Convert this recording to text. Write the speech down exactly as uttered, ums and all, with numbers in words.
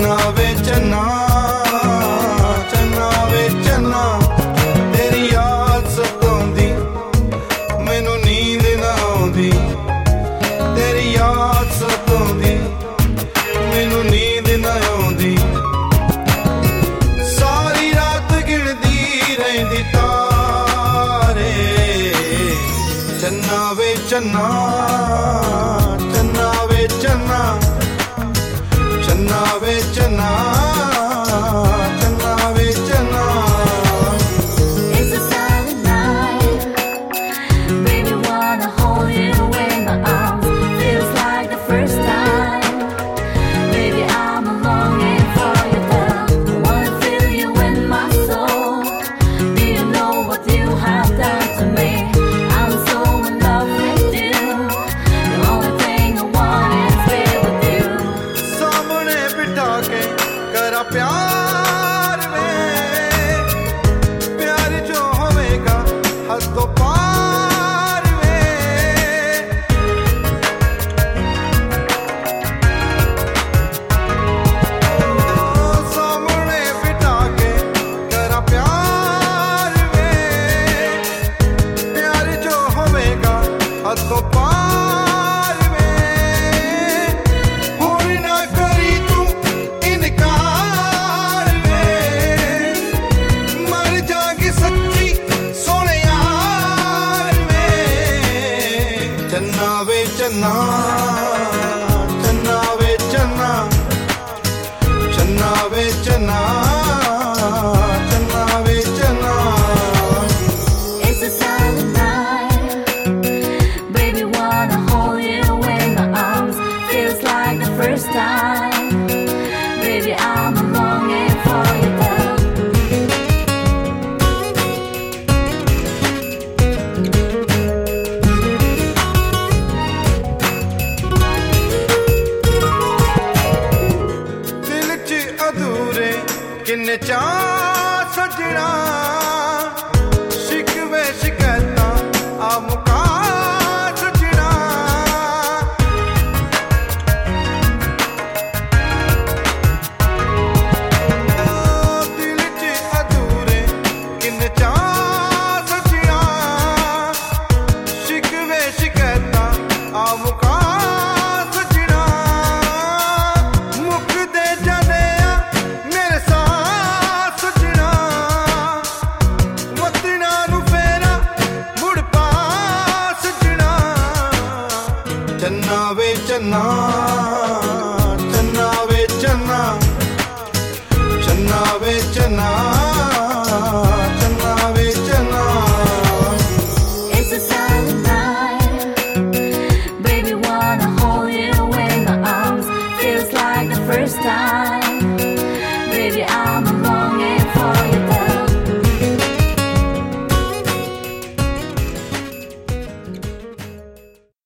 चन्ना वे चन्ना चन्ना वे चन्ना तेरी याद सताउंदी मैनू नींद ना आउंदी तेरी याद सताउंदी मैनू नींद ना आउंदी सारी रात गिणदी रहिंदी तारे चन्ना वे चन्ना चन्ना वे चन्ना चन्ना वे चन्ना चन्ना वे चन्ना It's a silent night, baby wanna hold you in my arms. Feels like the first time, baby I'm longing for your love. I wanna feel you in my soul. Do you know what you have done to me? I'm so in love with you. The only thing I want is be with you. सामने बिठा के करा प्यार में प्यार जो होवेगा हद तो पार में सामने बिठा के करा प्यार में प्यार जो होवेगा हद तो पार में होई ना करी तू इनकार में मर जागी सच्ची सोने यार में चन्ना वे चन्ना चन्ना वे चन्ना चन्ना वे चन्ना चन्ना वे चन्ना It's a silent night, baby wanna hold you in my arms. Feels like the first time, baby I'm longing for your love. दिल च अधूरे किन्ने चा सजना शिकवे शिकायतां आ मुका सजना दिल च अधूरे किन्ने चा सजना शिकवे शिकायतां आ मुका सजना मुकदे जाने आ मेरे साथ सजना वतना नू फेरा मुड़ पा सजना चन्ना वे चन्ना चन्ना वे चन्ना चन्ना वे चन्ना